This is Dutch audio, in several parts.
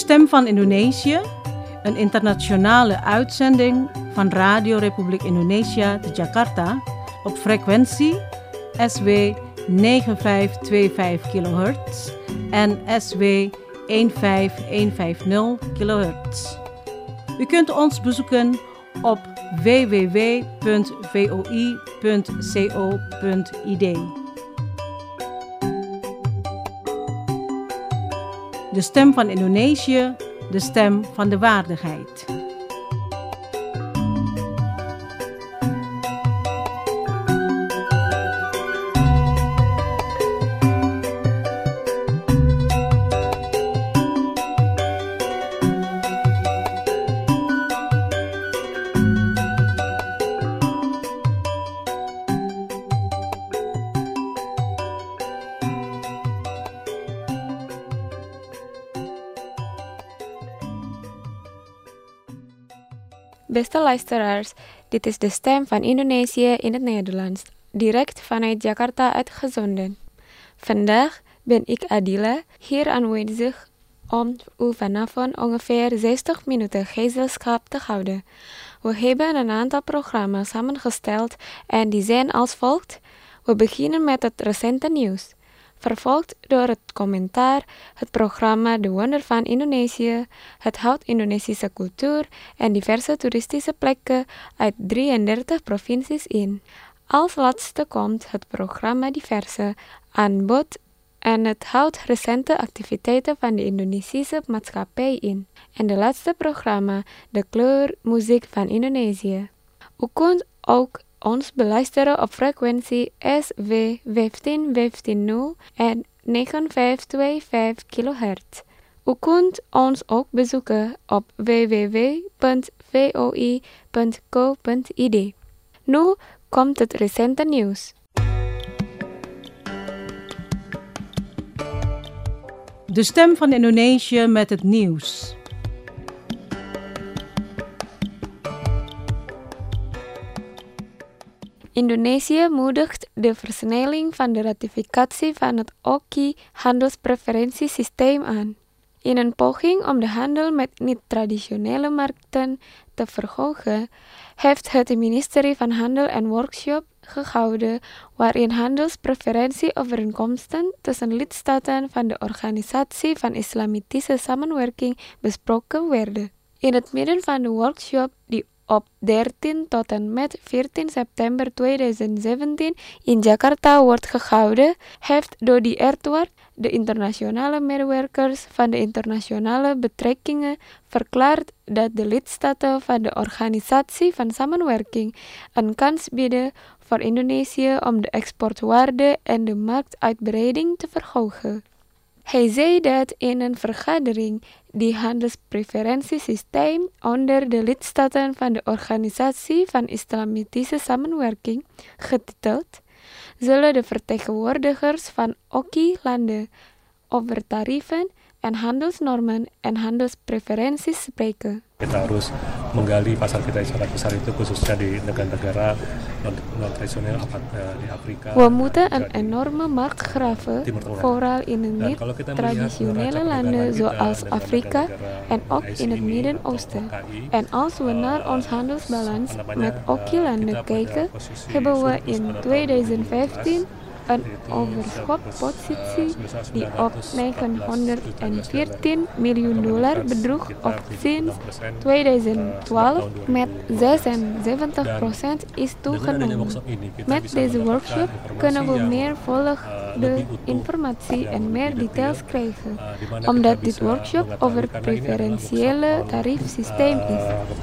Stem van Indonesië, een internationale uitzending van Radio Republiek Indonesia te Jakarta op frequentie SW 9525 kHz en SW 15150 kHz. U kunt ons bezoeken op www.voi.co.id. De stem van Indonesië, de stem van de waardigheid. Beste luisteraars, dit is de stem van Indonesië in het Nederlands, direct vanuit Jakarta uitgezonden. Vandaag ben ik Adila, hier aanwezig om u vanavond ongeveer 60 minuten gezelschap te houden. We hebben een aantal programma's samengesteld en die zijn als volgt. We beginnen met het recente nieuws. Vervolgd door het commentaar, het programma De Wonder van Indonesië, het houdt Indonesische cultuur en diverse toeristische plekken uit 33 provincies in. Als laatste komt het programma Diverse aan bod en het houdt recente activiteiten van de Indonesische maatschappij in. En de laatste programma De Kleur Muziek van Indonesië. U kunt ook ons beluisteren op frequentie SW 15150 en 9525 kHz. U kunt ons ook bezoeken op www.voi.co.id. Nu komt het recente nieuws. De stem van Indonesië met het nieuws. Indonesië moedigt de versnelling van de ratificatie van het OKI-handelspreferentiesysteem aan. In een poging om de handel met niet-traditionele markten te verhogen, heeft het ministerie van Handel een workshop gehouden waarin handelspreferentieovereenkomsten tussen lidstaten van de Organisatie van Islamitische Samenwerking besproken werden. In het midden van de workshop, die op 13 tot en met 14 september 2017 in Jakarta wordt gehouden, heeft Dodi Ertward, de internationale medewerkers van de internationale betrekkingen, verklaard dat de lidstaten van de Organisatie van Samenwerking een kans bieden voor Indonesië om de exportwaarde en de marktuitbreiding te verhogen. Hij zei dat in een vergadering die handelspreferentiesysteem onder de lidstaten van de Organisatie van Islamitische Samenwerking, getiteld, zullen de vertegenwoordigers van OKI-landen over tarieven en handelsnormen en handelspreferenties spreken. Kita harus menggali pasar kita yang sangat besar itu khususnya di negara-negara non-tradisioneel di Afrika. We moeten een enorme markt graven, vooral in de niet-traditionele landen zoals Afrika en ook in het Midden-Oosten. En als we naar ons handelsbalans met OKI-landen kijken, hebben we in 2015 een overschotpositie die op $914 miljoen bedroeg of sinds 2012 met 76% is toegenomen. Met deze workshop kunnen we meer volgende informatie en meer details krijgen, omdat dit workshop over preferentiële tariefsysteem is.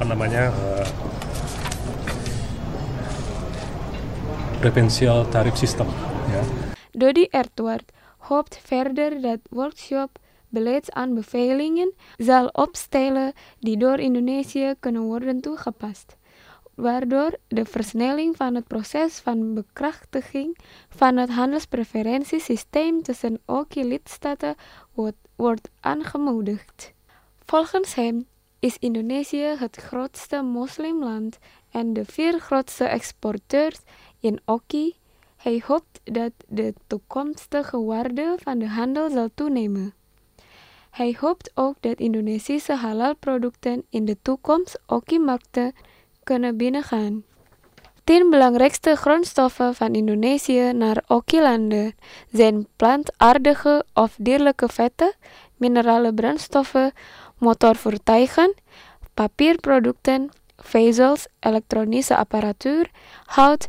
Preferentieel tariefsysteem. Ja. Dodi Ertward hoopt verder dat workshop beleidsaanbevelingen zal opstellen die door Indonesië kunnen worden toegepast, waardoor de versnelling van het proces van bekrachtiging van het handelspreferentiesysteem tussen OKI-lidstaten wordt aangemoedigd. Volgens hem is Indonesië het grootste moslimland en de 4 grootste exporteurs in OKI. Hij hoopt dat de toekomstige waarde van de handel zal toenemen. Hij hoopt ook dat Indonesische halal-producten in de toekomst OKI-markten kunnen binnengaan. 10 belangrijkste grondstoffen van Indonesië naar OKI-landen zijn plantaardige of dierlijke vetten, minerale brandstoffen, motorvoertuigen, papierproducten, vezels, elektronische apparatuur, hout,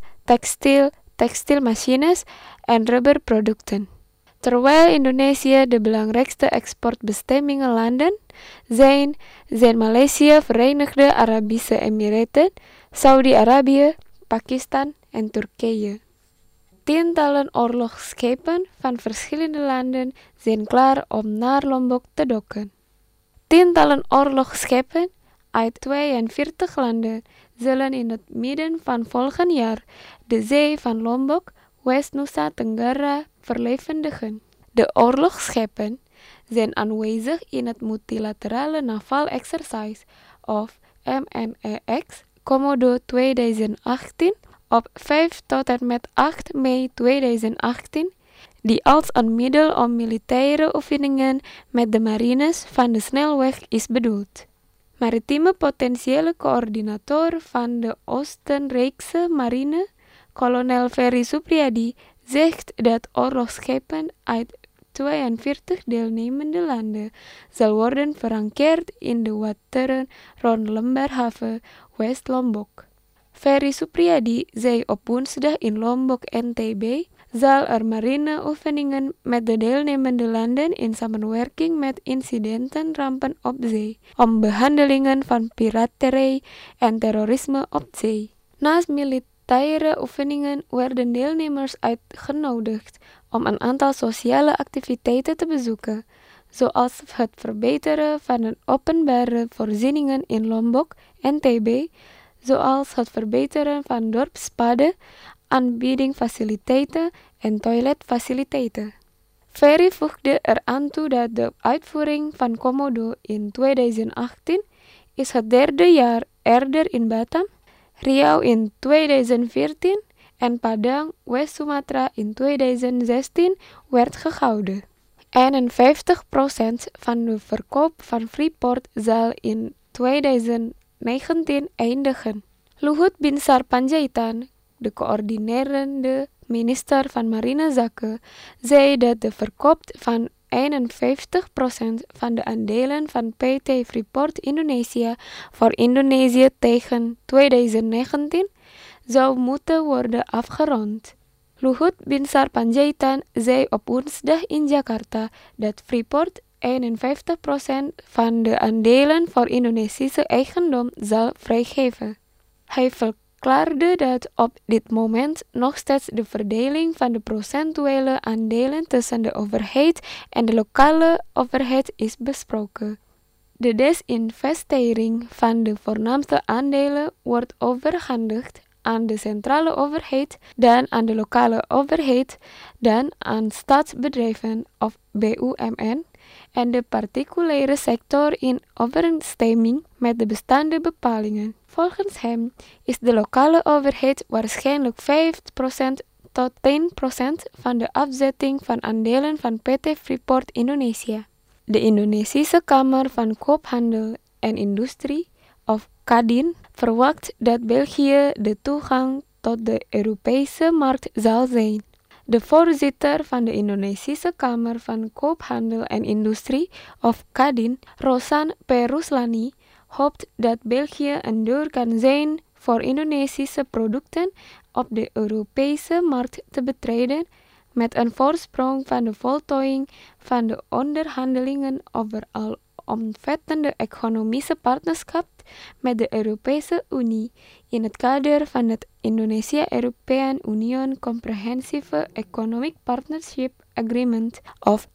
textielmachines en rubberproducten. Terwijl Indonesië de belangrijkste exportbestemmingenlanden zijn Maleisië, Verenigde Arabische Emiraten, Saudi-Arabië, Pakistan en Turkije. Tientallen oorlogsschepen van verschillende landen zijn klaar om naar Lombok te dokken. Tientallen oorlogsschepen uit 42 landen zullen in het midden van volgend jaar de zee van Lombok, West-Nusa Tenggara, verlevendigen. De oorlogsschepen zijn aanwezig in het Multilaterale Naval Exercise of MNEX Komodo 2018 op 5 tot en met 8 mei 2018, die als een middel om militaire oefeningen met de marines van de snelweg is bedoeld. Maritieme potentiële coördinator van de Oostenrijkse marine, kolonel Ferry Supriyadi, zegt dat oorlogsschepen uit 42 deelnemende landen zal worden verankeerd in de wateren rond Lembarhaven, West-Lombok. Ferry Supriyadi zei op woensdag in Lombok, NTB, zal er marineoefeningen met de deelnemende landen in samenwerking met incidentenrampen op zee, om behandelingen van piraterij en terrorisme op zee. Naast militaire oefeningen werden deelnemers uitgenodigd om een aantal sociale activiteiten te bezoeken, zoals het verbeteren van de openbare voorzieningen in Lombok, NTB, zoals het verbeteren van dorpspaden, aanbiedingfaciliteiten en toiletfaciliteiten. Ferry voegde eraan toe dat de uitvoering van Komodo in 2018 is het derde jaar eerder in Batam, Riau in 2014 en Padang, West-Sumatra in 2016 werd gehouden. 51% van de verkoop van Freeport zal in 2019 eindigen. Luhut Binsar Panjaitan, de coördinerende minister van Marinezaken, zei dat de verkoop van 51% van de aandelen van PT Freeport Indonesia voor Indonesië tegen 2019 zou moeten worden afgerond. Luhut Binsar Panjaitan zei op woensdag in Jakarta dat Freeport 51% van de aandelen voor Indonesische eigendom zal vrijgeven. Hij verklaarde dat op dit moment nog steeds de verdeling van de procentuele aandelen tussen de overheid en de lokale overheid is besproken. De desinvestering van de voornaamste aandelen wordt overhandigd aan de centrale overheid, dan aan de lokale overheid, dan aan staatsbedrijven of BUMN en de particuliere sector in overeenstemming met de bestaande bepalingen. Volgens hem is de lokale overheid waarschijnlijk 5% tot 10% van de afzetting van aandelen van PT Freeport Indonesia. De Indonesische Kamer van Koophandel en Industrie, of Kadin, verwacht dat België de toegang tot de Europese markt zal zijn. De voorzitter van de Indonesische Kamer van Koophandel en Industrie, of Kadin, Rosan P. Ruslani, hoopt dat België een deur kan zijn voor Indonesische producten op de Europese markt te betreden, met een voorsprong van de voltooiing van de onderhandelingen over alomvattende economische partnerschap met de Europese Unie in het kader van het Indonesia-European Union Comprehensive Economic Partnership Agreement of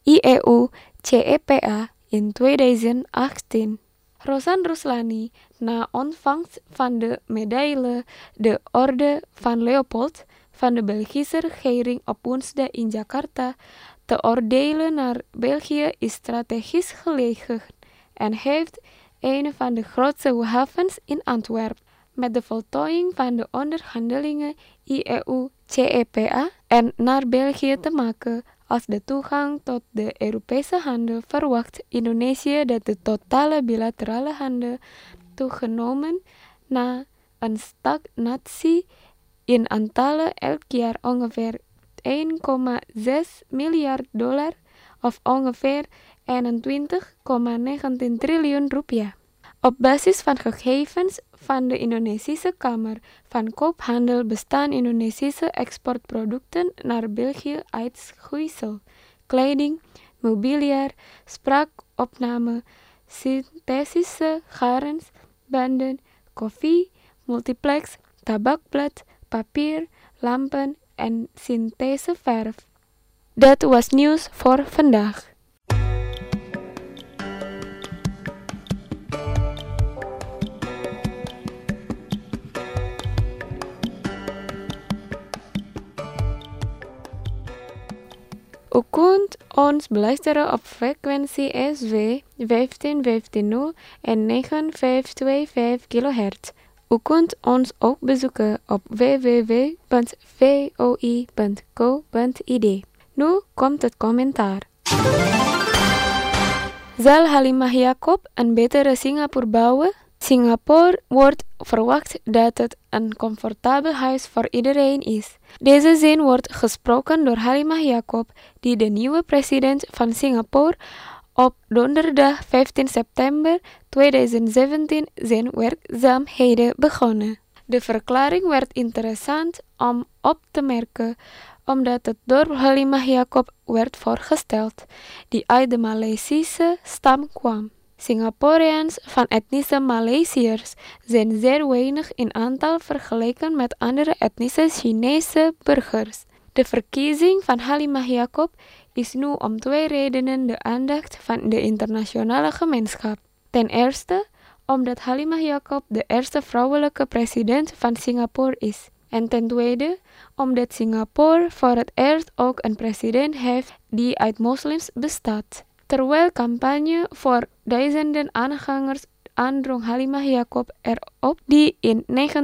IEU-CEPA in 2018. Rosan Ruslani, na ontvangst van de medaille de Orde van Leopold van de Belgische regering op woensdag in Jakarta, te oordelen naar België is strategisch gelegen en heeft een van de grootste havens in Antwerpen. Met de voltooiing van de onderhandelingen IEU-CEPA en naar België te maken als de toegang tot de Europese handel verwacht Indonesië dat de totale bilaterale handel toegenomen na een stagnatie in aantallen elk jaar ongeveer $1,6 miljard of ongeveer 21,19 triljoen rupiah. Op basis van gegevens van de Indonesische Kamer van Koophandel bestaan Indonesische exportproducten naar België uit schoeisel, kleding, mobiliair, spraakopname, synthetische garens, banden, koffie, multiplex, tabakblad, papier, lampen en synthese verf. Dat was nieuws voor vandaag. U kunt ons beluisteren op frequentie SW 1550 en 9525 kHz. U kunt ons ook bezoeken op www.voi.co.id. Nu komt het commentaar. Zal Halimah Yacob een betere Singapore bouwen? Singapore wordt verwacht dat het een comfortabel huis voor iedereen is. Deze zin wordt gesproken door Halimah Yacob, die de nieuwe president van Singapore op donderdag 15 september 2017 zijn werkzaamheden begonnen. De verklaring werd interessant om op te merken, omdat het door Halimah Yacob werd voorgesteld, die uit de Maleisische stam kwam. Singaporeans van etnische Maleisiërs zijn zeer weinig in aantal vergeleken met andere etnische Chinese burgers. De verkiezing van Halimah Yacob is nu om 2 redenen de aandacht van de internationale gemeenschap. Ten eerste, omdat Halimah Yacob de eerste vrouwelijke president van Singapore is. En ten tweede, omdat Singapore voor het eerst ook een president heeft die uit moslims bestaat. Terwijl campagne voor duizenden aanhangers aandrong Halimah Yacob erop, die in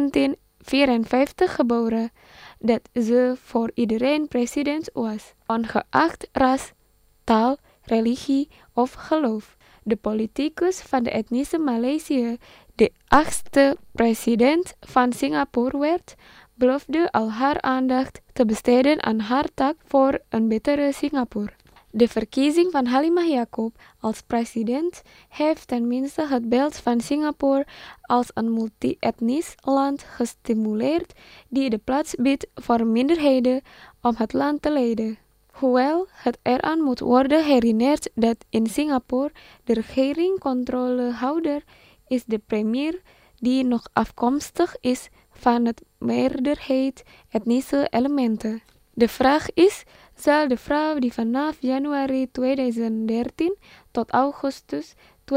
1954 geboren, dat ze voor iedereen president was, ongeacht ras, taal, religie of geloof. De politicus van de etnische Maleisië, de 8e president van Singapore werd, beloofde al haar aandacht te besteden aan haar taak voor een betere Singapore. De verkiezing van Halimah Yacob als president heeft tenminste het beeld van Singapore als een multi-etnisch land gestimuleerd die de plaats biedt voor minderheden om het land te leiden. Hoewel het eraan moet worden herinnerd dat in Singapore de regering controlehouder is de premier die nog afkomstig is van het meerderheid etnische elementen. De vraag is, zal de vrouw die vanaf januari 2013 tot augustus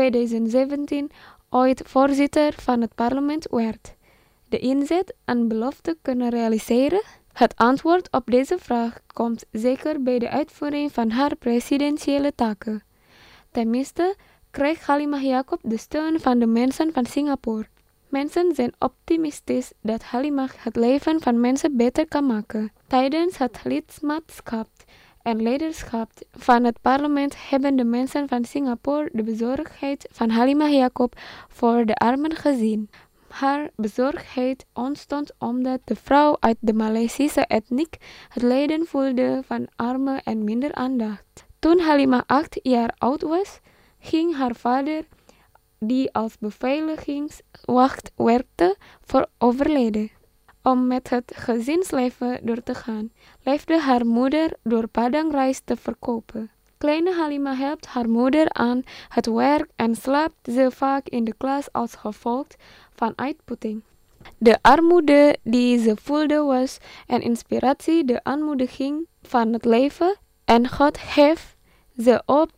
2017 ooit voorzitter van het parlement werd, de inzet en belofte kunnen realiseren? Het antwoord op deze vraag komt zeker bij de uitvoering van haar presidentiële taken. Tenminste, krijgt Halimah Yacob de steun van de mensen van Singapore. Mensen zijn optimistisch dat Halimah het leven van mensen beter kan maken. Tijdens het lidmaatschap en leiderschap van het parlement hebben de mensen van Singapore de bezorgdheid van Halimah Yacob voor de armen gezien. Haar bezorgdheid ontstond omdat de vrouw uit de Maleisische etniek het lijden voelde van armen en minder aandacht. Toen Halimah 8 jaar oud was, ging haar vader, die als beveiligingswacht werkte, voor overleden. Om met het gezinsleven door te gaan, leefde haar moeder door padangrijst te verkopen. Kleine Halimah helpt haar moeder aan het werk en slaapt ze vaak in de klas als gevolg van uitputting. De armoede die ze voelde was een inspiratie, de aanmoediging van het leven, en God heeft ze op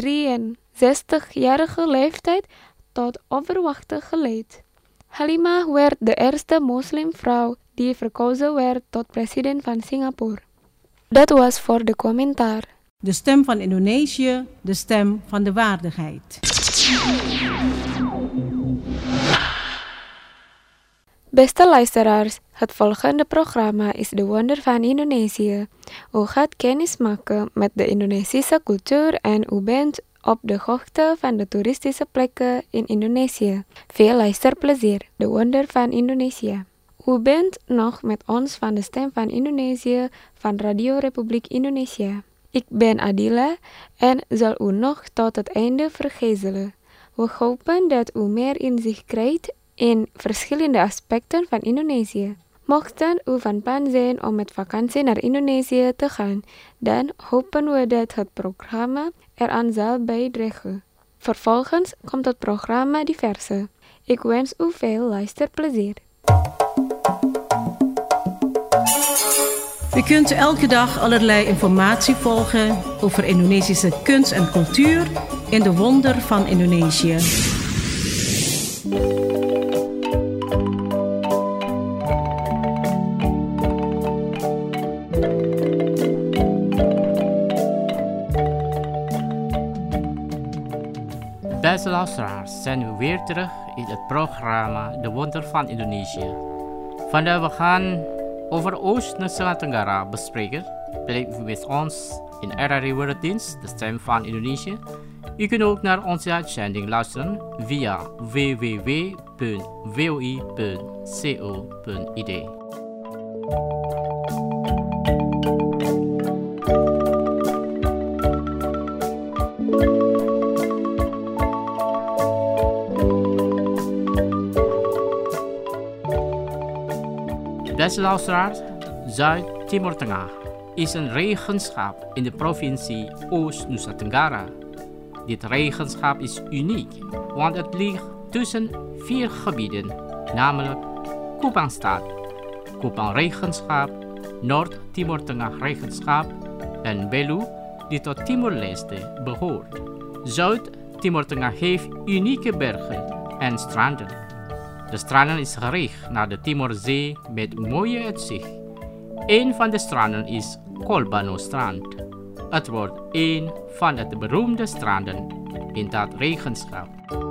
63-jarige leeftijd tot overwachten geleid. Halimah werd de eerste moslimvrouw die verkozen werd tot president van Singapore. Dat was voor de commentaar. De stem van Indonesië, de stem van de waardigheid. Beste luisteraars, het volgende programma is De Wonder van Indonesië. U gaat kennis maken met de Indonesische cultuur en u bent op de hoogte van de toeristische plekken in Indonesië. Veel luisterplezier, De Wonder van Indonesië. U bent nog met ons van de Stem van Indonesië van Radio Republiek Indonesia. Ik ben Adila en zal u nog tot het einde vergezellen. We hopen dat u meer inzicht krijgt in verschillende aspecten van Indonesië. Mochten u van plan zijn om met vakantie naar Indonesië te gaan, dan hopen we dat het programma eraan zal bijdragen. Vervolgens komt het programma Diverse. Ik wens u veel luisterplezier. U kunt elke dag allerlei informatie volgen over Indonesische kunst en cultuur in De Wonder van Indonesië. Beste luisteraars, zijn we weer terug in het programma De Wonder van Indonesië. Vandaag we gaan over Oost-Nusa Tenggara bespreken. Blijf met ons in RRI Werelddienst, de Stem van Indonesië. U kunt ook naar onze uitzending luisteren via www.woi.co.id. Beste luisteraars, Zuid-Timor Tengah is een regenschap in de provincie Oost-Nusa Tenggara. Dit regenschap is uniek, want het ligt tussen 4 gebieden, namelijk Kupangstad, Kupang Regenschap, Noord-Timor Tengah Regenschap en Belu, die tot Timor-Leste behoort. Zuid-Timor Tengah heeft unieke bergen en stranden. De stranden is gericht naar de Timorzee met mooie uitzicht. Een van de stranden is Kolbano-strand. Het wordt een van de beroemde stranden in dat regenschap.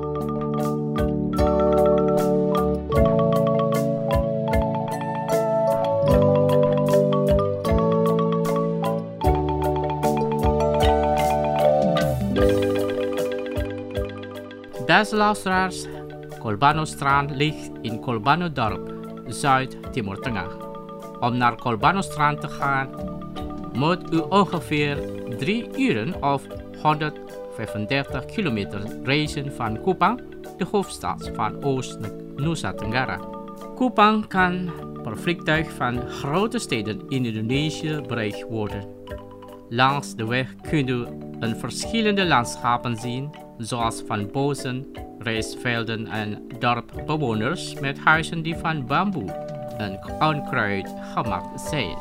Beste luisteraars, Kolbano-strand ligt in Kolbano-dorp, Zuid-Timor Tengah. Om naar Kolbano-strand te gaan, moet u ongeveer 3 uren of 135 kilometer reizen van Kupang, de hoofdstad van Oost-Nusa Tenggara. Kupang kan per vliegtuig van grote steden in Indonesië bereikt worden. Langs de weg kunt u verschillende landschappen zien, zoals van bossen, rijstvelden en dorpbewoners met huizen die van bamboe en onkruid gemaakt zijn.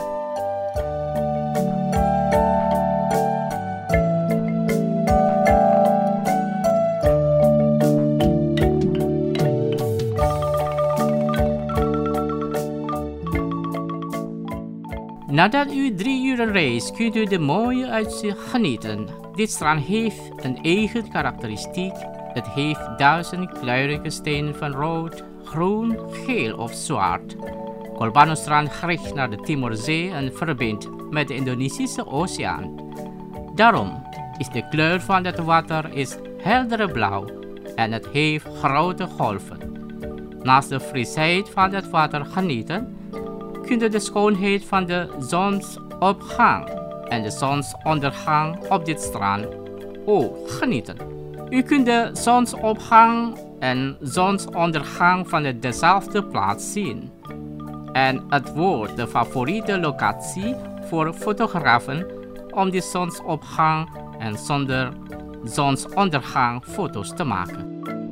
Nadat u 3 uur reist, kunt u de mooie uitzicht genieten. Dit strand heeft een eigen karakteristiek. Het heeft 1000 kleurige stenen van rood, groen, geel of zwart. Kolbano-strand gericht naar de Timorzee en verbindt met de Indonesische Oceaan. Daarom is de kleur van het water heldere blauw en het heeft grote golven. Naast de frisheid van het water genieten, kunt u de schoonheid van de zonsopgang en de zonsondergang op dit strand ook genieten. U kunt de zonsopgang en zonsondergang van dezelfde plaats zien. En het wordt de favoriete locatie voor fotografen om de zonsopgang en zonsondergang foto's te maken.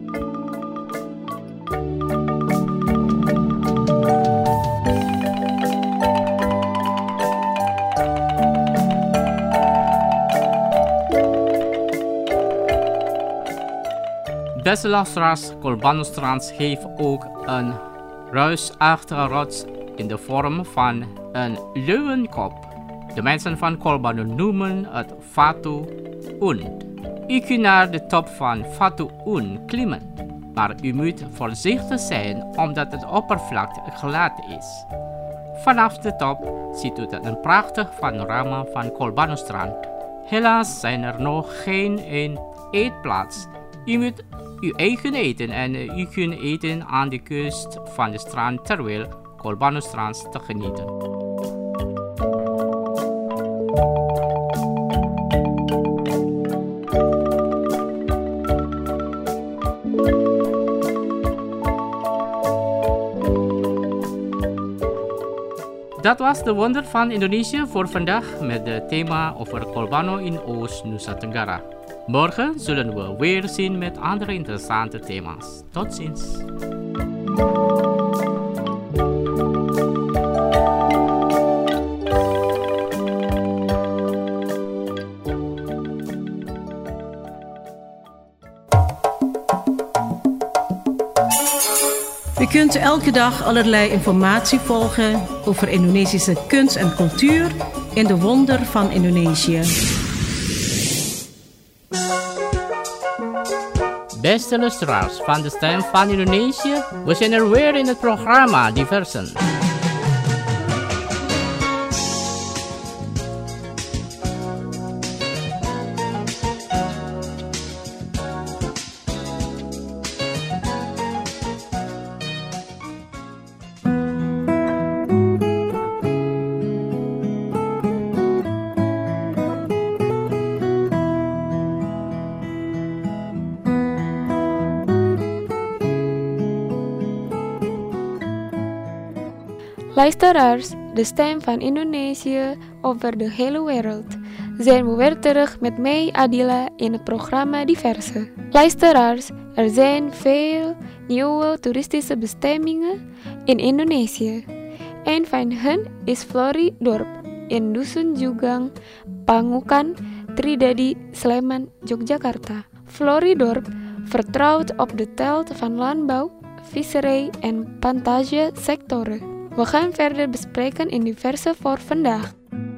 Beste luisteraars, Kolbano-strand heeft ook een reusachtige rots in de vorm van een leeuwenkop. De mensen van Kolbano noemen het Fatu Un. U kunt naar de top van Fatu Un klimmen. maar u moet voorzichtig zijn omdat het oppervlak glad is. Vanaf de top ziet u een prachtig panorama van Kolbanostrand. Helaas zijn er nog geen eetplaats. U moet uw eigen eten en u kunt eten aan de kust van de strand terwijl Kolbanostrand te genieten. Dat was de wonder van Indonesië voor vandaag met het thema over Kolbano in Oost-Nusa Tenggara. Morgen zullen we weer zien met andere interessante thema's. Tot ziens! U kunt elke dag allerlei informatie volgen over Indonesische kunst en cultuur in de wonder van Indonesië. Beste luisteraars van de Stem van Indonesië, we zijn er weer in het programma Diversen. Luisteraars, de stem van Indonesië over de hele wereld. Zijn we weer terug met mij, Adila, in het programma Diverse. Luisteraars, er zijn veel nieuwe toeristische bestemmingen in Indonesië. Een van hen is Floridorp in Dusun Jugang, Pangukan, Tridadi, Sleman, Yogyakarta. Floridorp vertrouwt op de teelt van landbouw, visserij en plantagesectoren. We gaan verder bespreken in Diverse voor vandaag.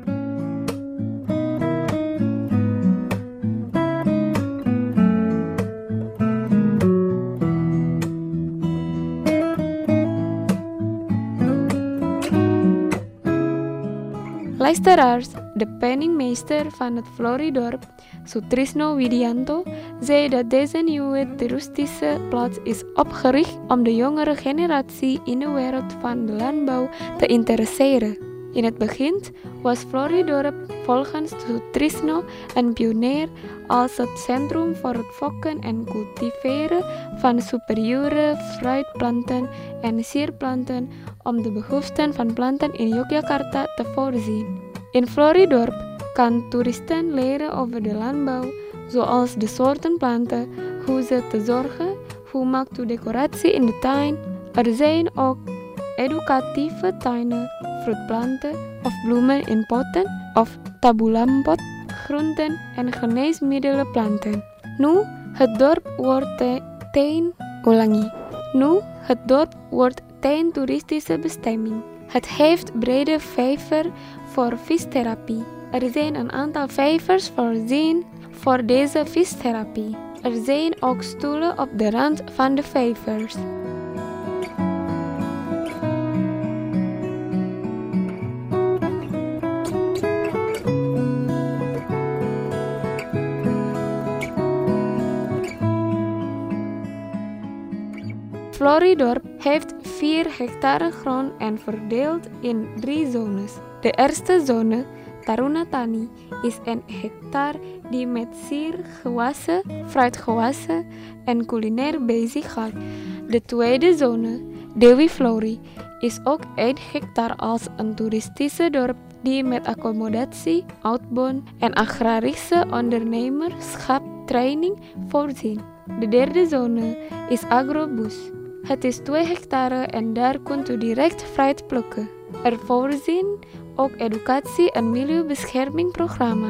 Luisteraars, de penningmeester van het Floridorp, Sutrisno Widianto, zei dat deze nieuwe toeristische plaats is opgericht om de jongere generatie in de wereld van de landbouw te interesseren. In het begin was Floridorp volgens Sutrisno een pionier als het centrum voor het fokken en cultiveren van superieure fruitplanten en sierplanten om de behoeften van planten in Yogyakarta te voorzien. In Floridorp kan toeristen leren over de landbouw, zoals de soorten planten, hoe ze te zorgen, hoe maakt u decoratie in de tuin. Er zijn ook educatieve tuinen, fruitplanten of bloemen in potten of tabulampot, groenten en geneesmiddelenplanten. Nu het dorp wordt ten toeristische bestemming. Het heeft brede vijver voor vistherapie. Er zijn een aantal vijvers voorzien voor deze vistherapie. Er zijn ook stoelen op de rand van de vijvers. Floridorp heeft 4 hectare grond en verdeeld in 3 zones. De eerste zone, Tarunatani, is 1 hectare die met siergewassen, fruitgewassen en culinair bezig gaat. De tweede zone, Dewi Flori, is ook 1 hectare als een toeristische dorp die met accommodatie, uitbouw en agrarische ondernemerschap training voorzien. De derde zone is Agrobus. Het is 2 hectare en daar kunt u direct fruit plukken. Er voorzien ook educatie- en milieubeschermingprogramma.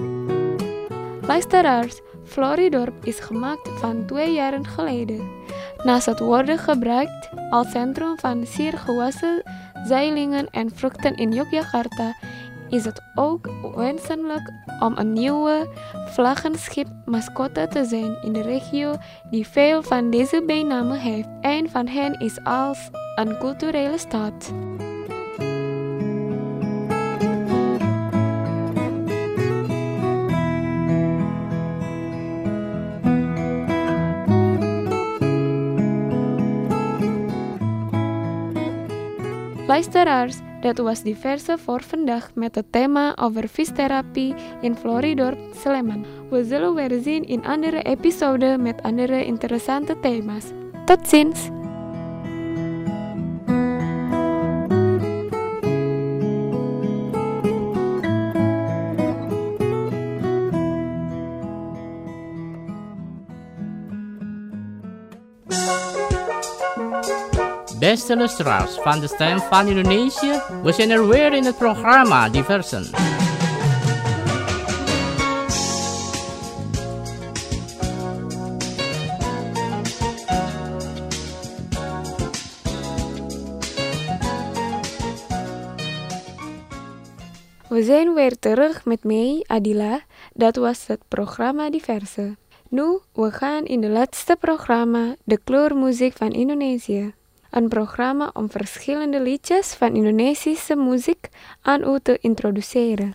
Luisteraars, Floridorp is gemaakt van 2 jaar geleden. Naast het worden gebruikt als centrum van zeer gewassen zeilingen en vruchten in Yogyakarta, is het ook wenselijk om een nieuwe vlaggenschip mascotte te zijn in de regio die veel van deze bijnamen heeft. Een van hen is als een culturele stad. Luisteraars, dat was diverse voor vandaag met het thema over vistherapie in Floridorp, Sleman. We zullen weer zien in andere episoden met andere interessante thema's. Tot ziens! Beste luisteraars van de Stem van Indonesië, we zijn er weer in het programma Diversen. We zijn weer terug met mij, Adila. Dat was het programma Diverse. Nu, we gaan in het laatste programma, de kleurmuziek van Indonesië. Een programma om verschillende liedjes van Indonesische muziek aan u te introduceren.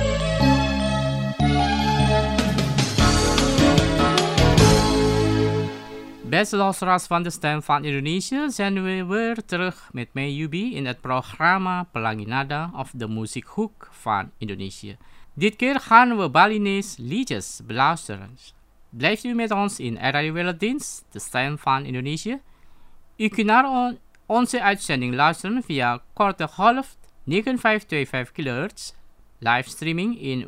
Beste luisteraars van de Stem van Indonesië, zijn we weer terug met mij Yubi in het programma Pelangi Nada of de muziekhoek van Indonesië. Dit keer gaan we Balinese liedjes beluisteren. Blijft u met ons in Radio Werelddienst, de Stem van Indonesië. U kunt naar onze uitzending luisteren via korte golf 9525 kHz, livestreaming in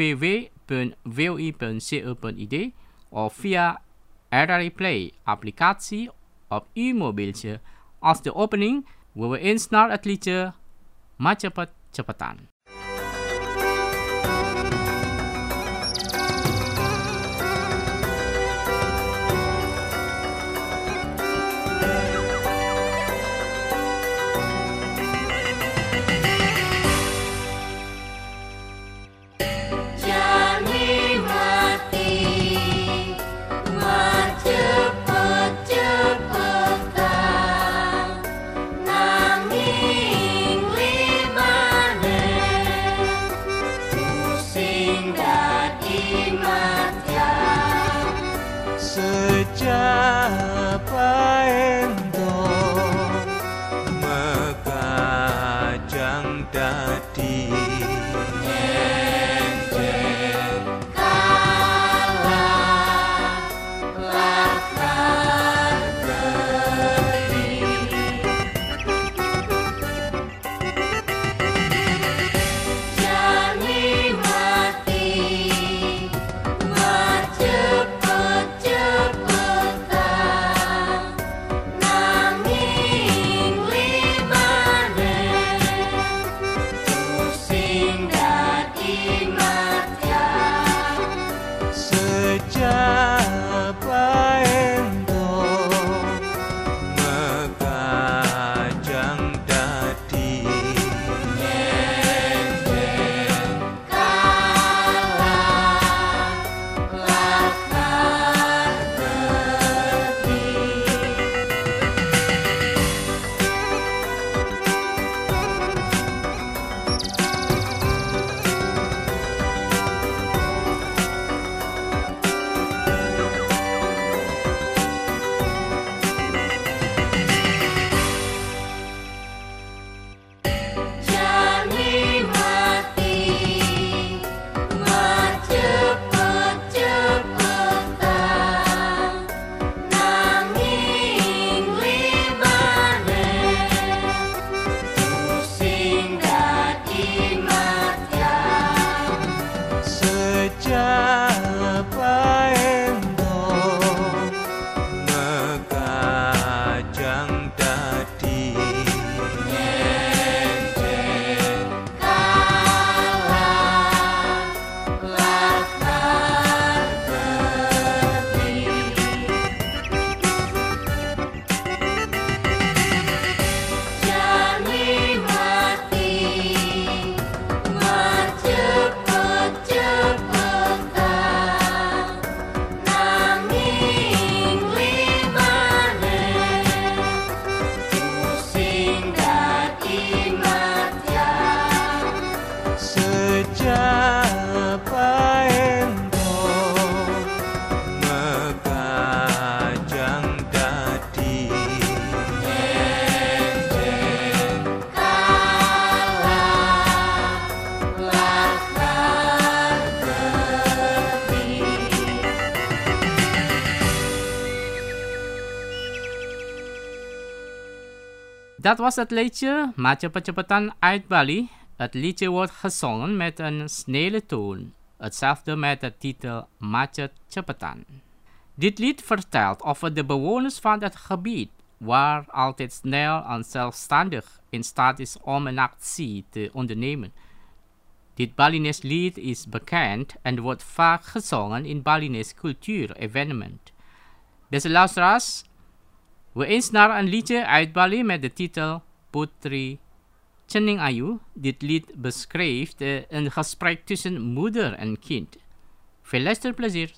www.woi.co.id of via RRI Play applicatie op uw mobieltje. Als de opening we we eens naar het liedje Ma Cepet Cepetan. Cepet-cepetan Dat was het liedje Maatje Percepatan uit Bali. Het liedje wordt gezongen met een snelle toon. Hetzelfde met de titel Maatje Cepatan. Dit lied vertelt over de bewoners van het gebied, waar altijd snel en zelfstandig in staat is om een actie te ondernemen. Dit Balinese lied is bekend en wordt vaak gezongen in Balinese cultuurevenement. Beste luisteraars, we eens naar een liedje uit Bali met de titel Putri Cening Ayu. Dit lied beschrijft een gesprek tussen moeder en kind. Veel luisterplezier.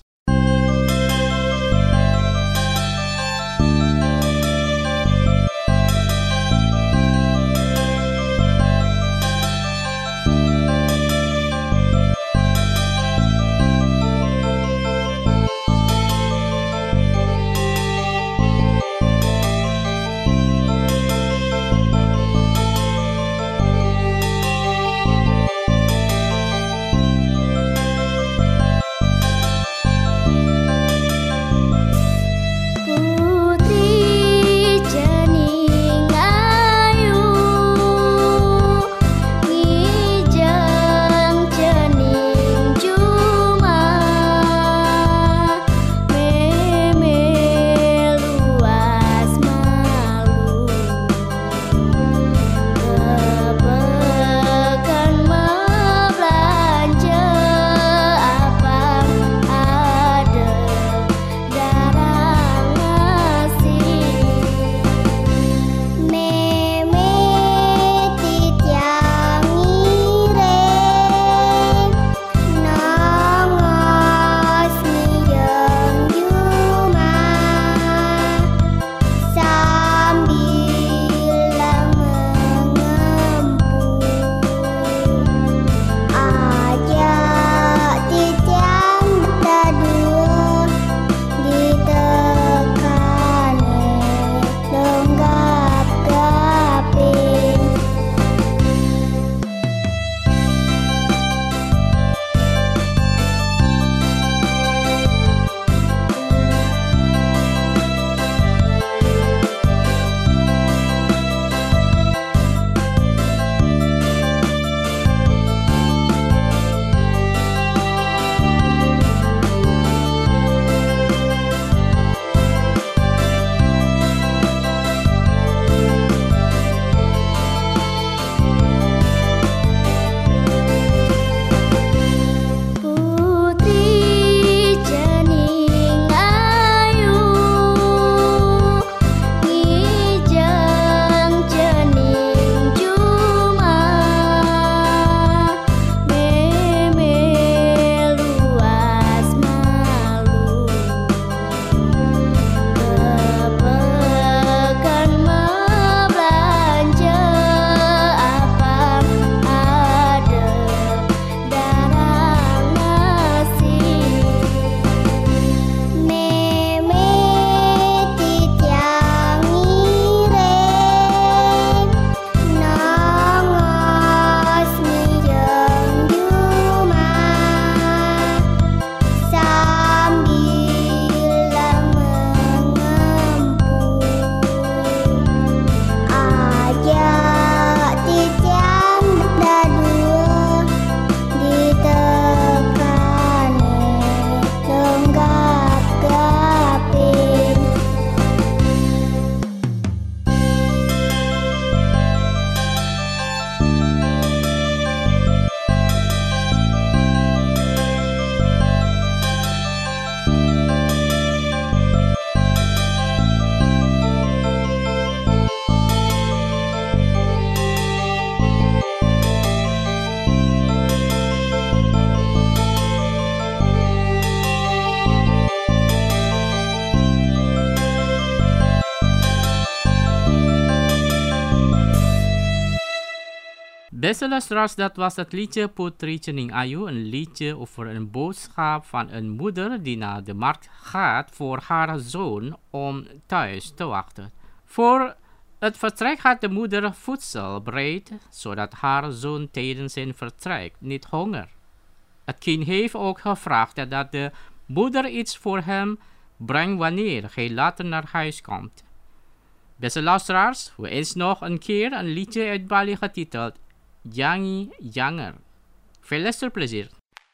Beste luisteraars, dat was het liedje Putri Cening Ayu, een liedje over een boodschap van een moeder die naar de markt gaat voor haar zoon om thuis te wachten. Voor het vertrek had de moeder voedsel bereid, zodat haar zoon tijdens zijn vertrek niet honger. Het kind heeft ook gevraagd dat de moeder iets voor hem brengt wanneer hij later naar huis komt. Beste luisteraars, we eens nog een keer een liedje uit Bali getiteld Yangi Yanger. Veel luisterplezier.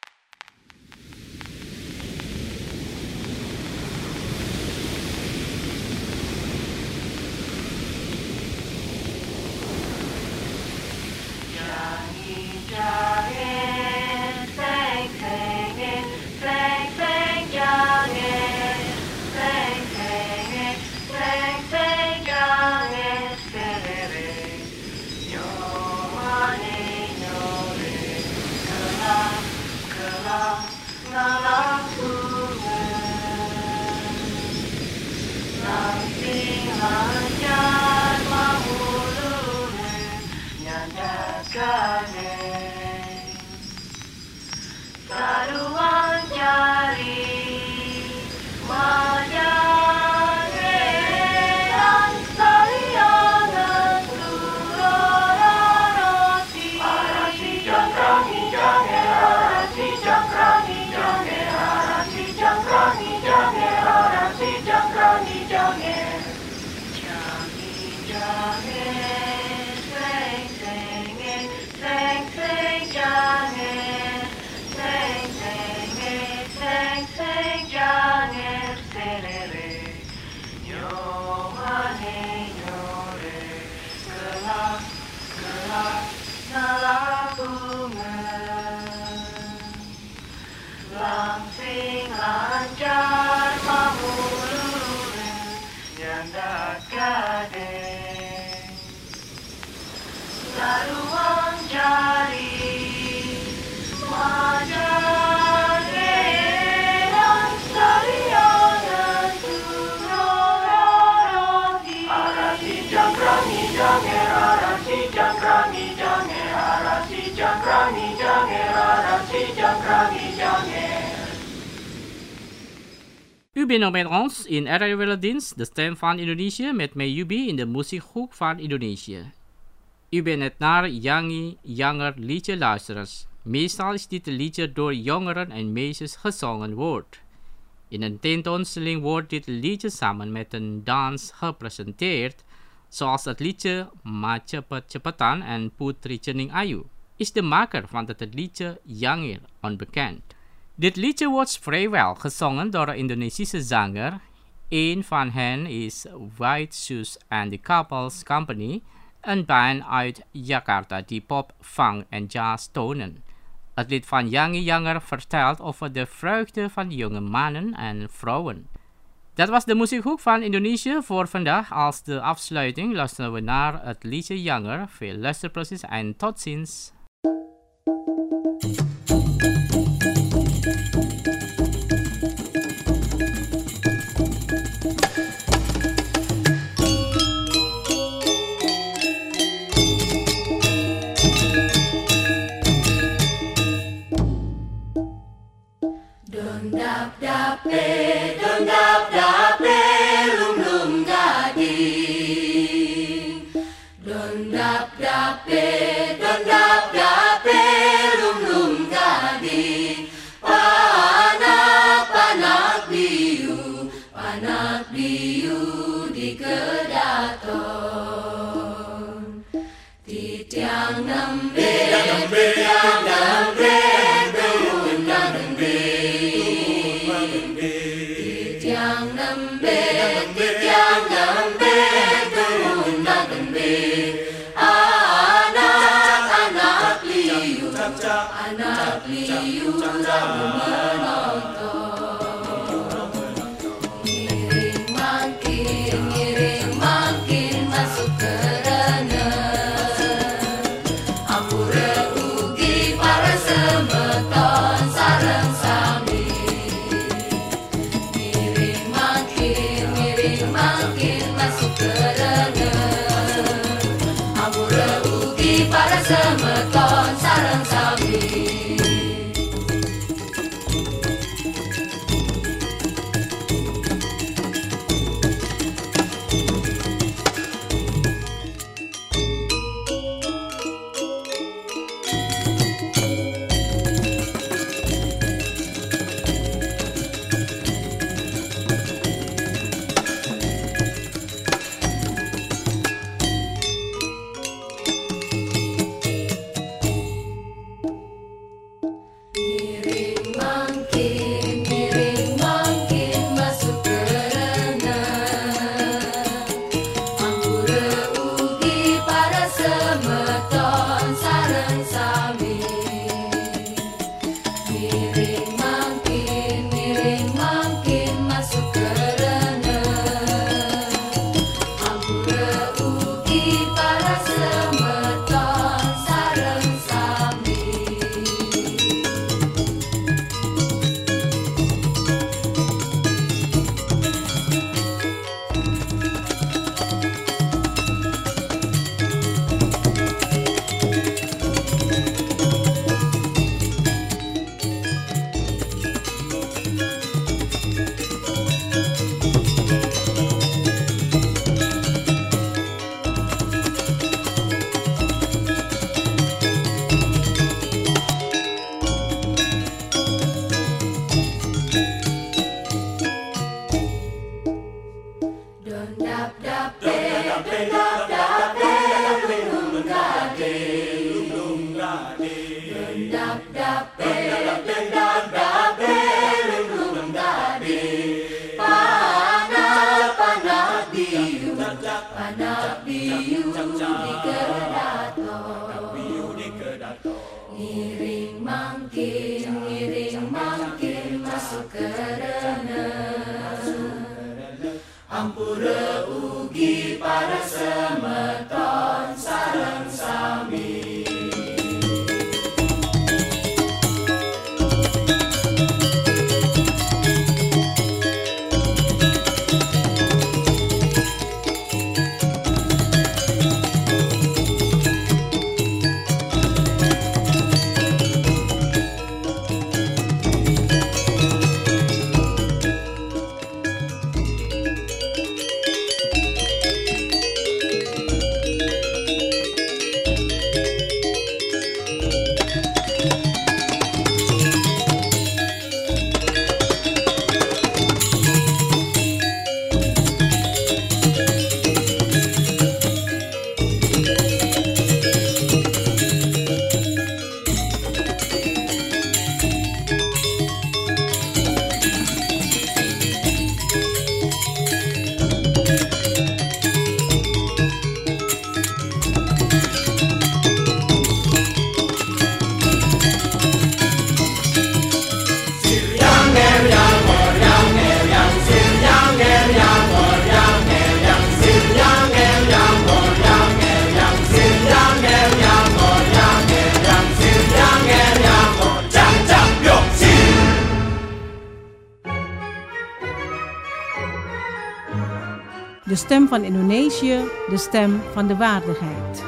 U bent nog met ons in Radio Werelddienst, de stem van Indonesië, met mij Yubi in de muziekhoek van Indonesië. U bent net naar Yangi Yanger liedje luisteraars. Meestal is dit liedje door jongeren en meisjes gezongen wordt. In een tentoonstelling wordt dit liedje samen met een dans gepresenteerd, zoals het liedje Ma Cepet Cepetan en Putri Cening Ayu. Is de maker van het liedje Yangir onbekend. Dit liedje wordt vrijwel gezongen door een Indonesische zanger. Een van hen is White Shoes and the Couples Company, een band uit Jakarta die pop, funk en jazz tonen. Het lied van Yangi Yanger vertelt over de vreugde van jonge mannen en vrouwen. Dat was de muziekhoek van Indonesië voor vandaag. Als de afsluiting luisteren we naar het liedje Yanger. Veel luisterplezier en tot ziens. Anak liu menonton. Ngiring makin masuk kerana Ampura ugi para semeton sareng sami. Ngiring makin masuk kerana Ampura ugi para semeton sareng sami. Ngiring mangkin masuk ke rene. Ampura ugi para semeton sareng sami. De stem van Indonesië, de stem van de waardigheid.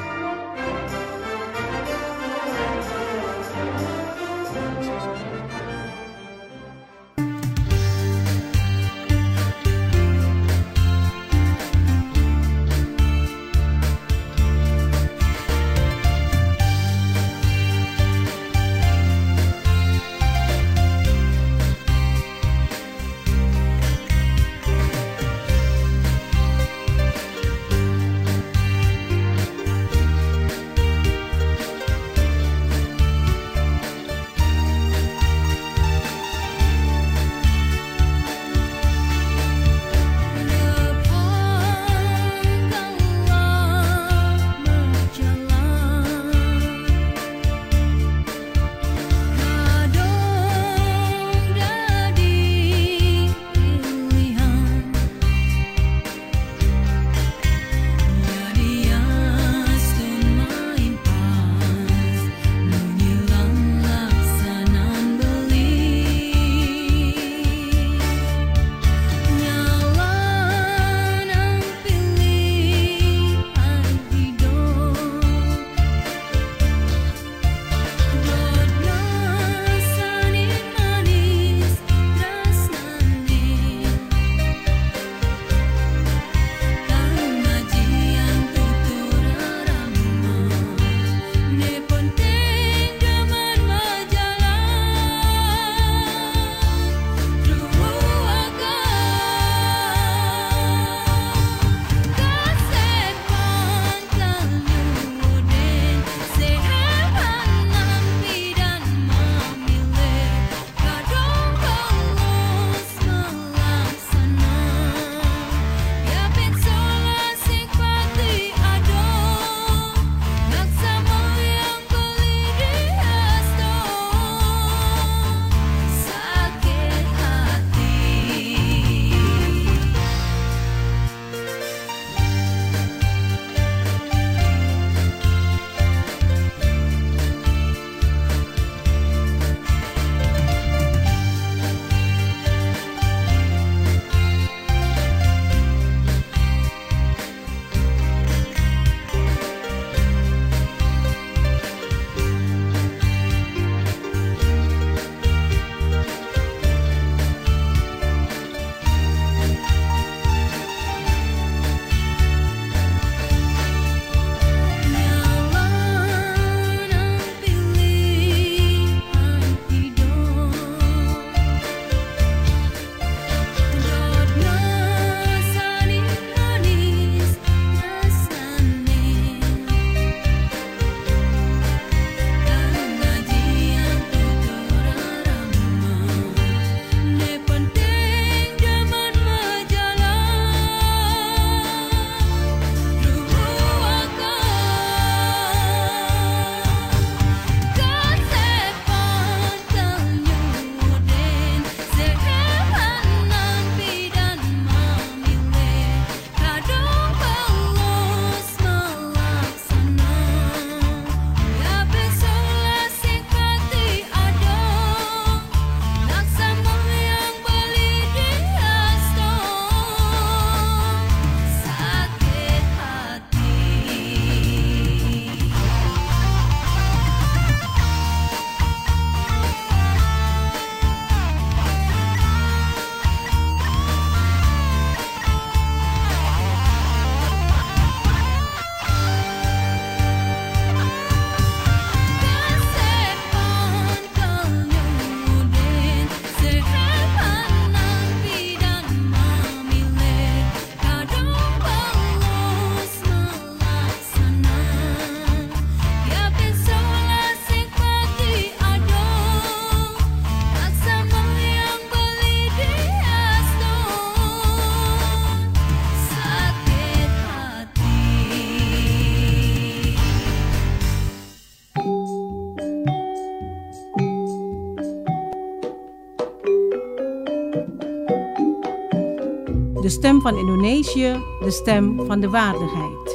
stem van Indonesië, de stem van de waardigheid.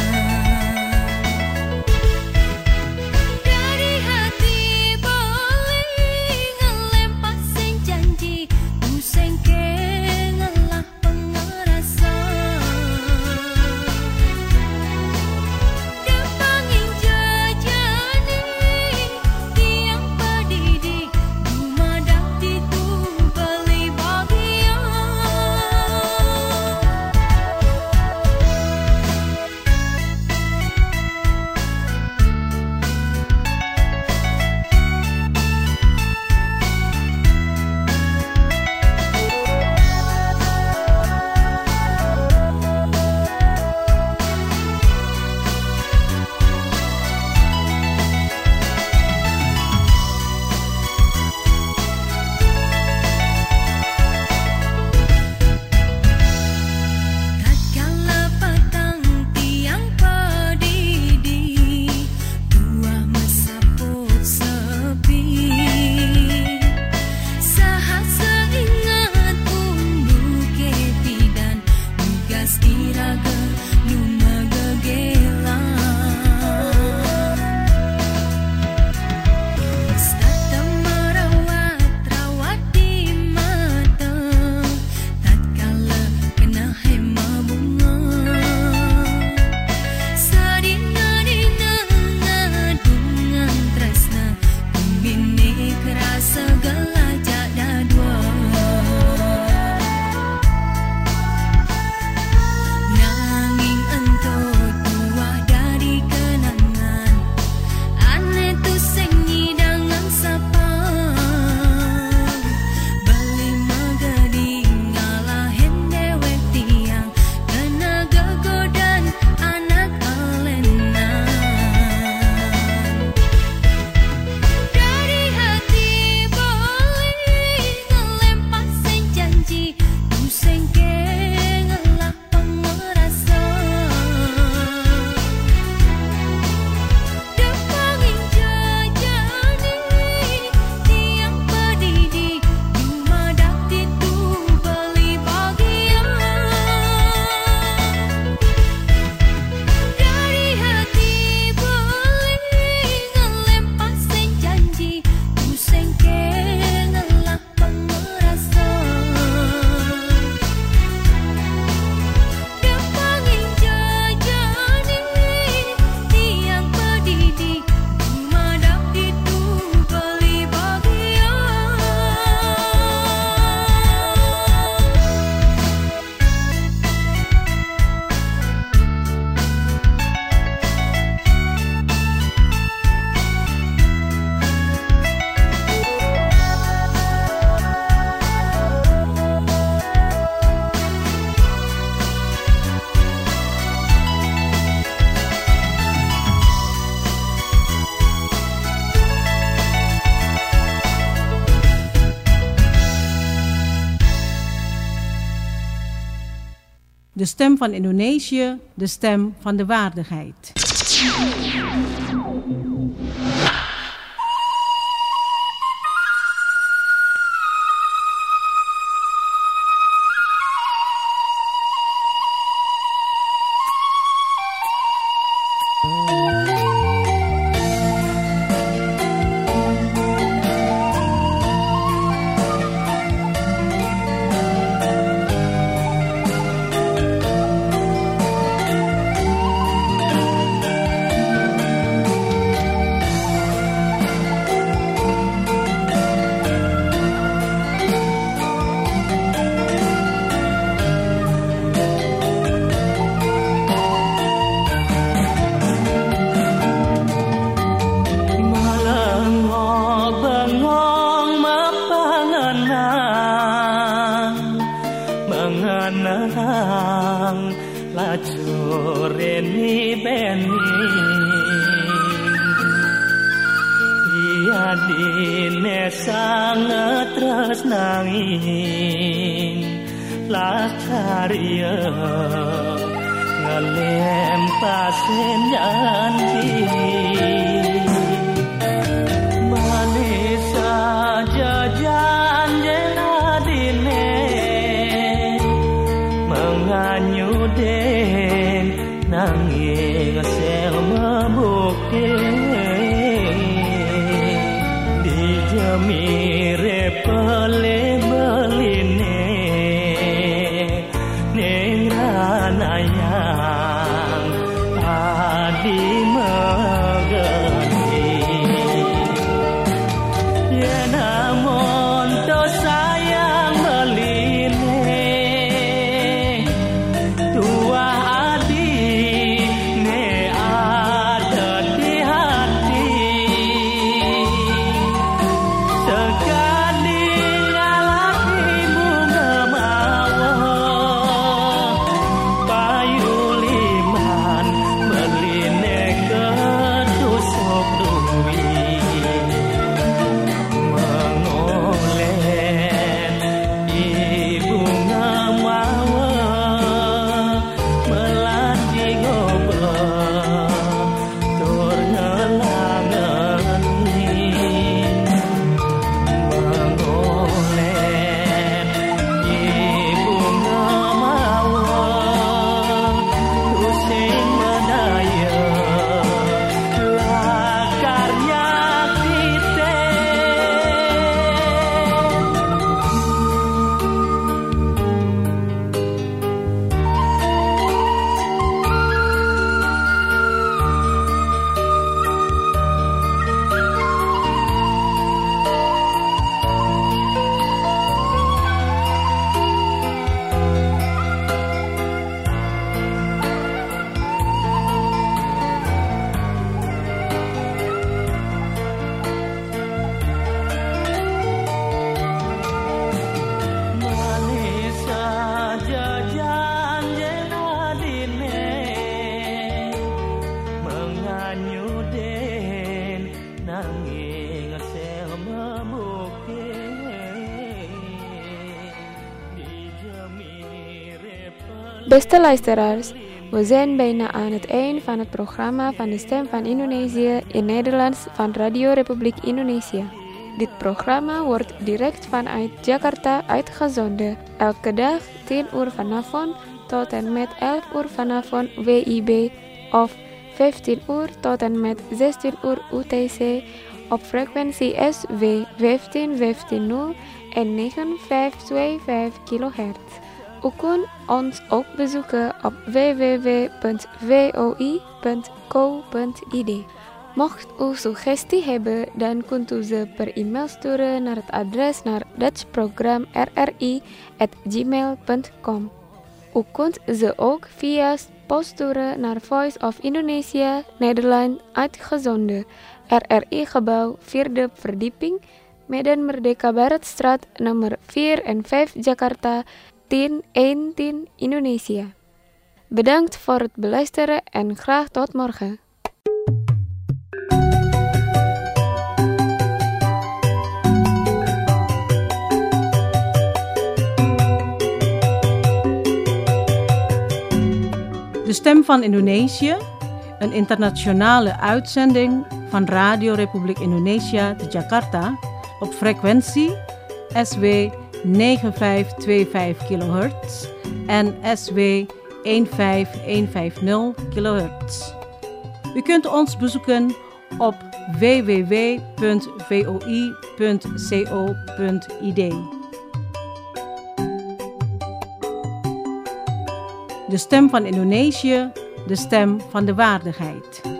Dari hati boleh De stem van Indonesië, de stem van de waardigheid. Beste luisteraars, we zijn bijna aan het eind van het programma van de Stem van Indonesië in Nederlands van Radio Republiek Indonesia. Dit programma wordt direct vanuit Jakarta uitgezonden, elke dag 10 uur vanavond tot en met 11 uur vanavond WIB of 15 uur tot en met 16 uur UTC op frequentie SW 15150 en 9525 kHz. U kunt ons ook bezoeken op www.voi.co.id. Mocht u suggestie hebben, dan kunt u ze per e-mail sturen naar het adres naar dutchprogram@rri@gmail.com. U kunt ze ook via post sturen naar Voice of Indonesia, Nederland, uitgezonden. RRI Gebouw, 4e verdieping, Medan Merdeka Baratstraat, nummer 4 en 5, Jakarta, 10-1-10 Indonesia. Bedankt voor het beluisteren en graag tot morgen. Stem van Indonesië, een internationale uitzending van Radio Republiek Indonesia te Jakarta op frequentie SW 9525 kHz en SW 15150 kHz. U kunt ons bezoeken op www.voi.co.id. De stem van Indonesië, de stem van de waardigheid.